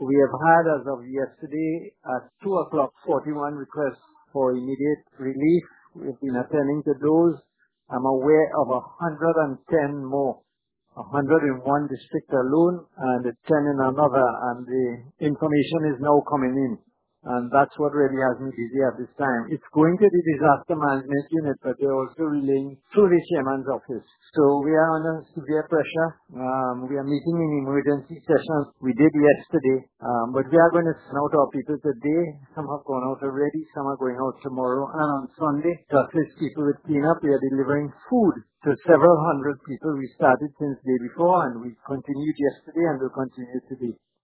We have had, as of yesterday, at 2 o'clock, 41 requests for immediate relief. We've been attending to those. I'm aware of 110 more, 100 in one district alone and 10 in another, and the information is now coming in. And that's what really has me busy at this time. It's going to the disaster management unit, but they're also relaying through the chairman's office. So we are under severe pressure. We are meeting in emergency sessions. We did yesterday, but we are going to send out our people today. Some have gone out already. Some are going out tomorrow. And on Sunday, to assist people with cleanup, we are delivering food to several hundred people. We started since the day before, and we continued yesterday and will continue today.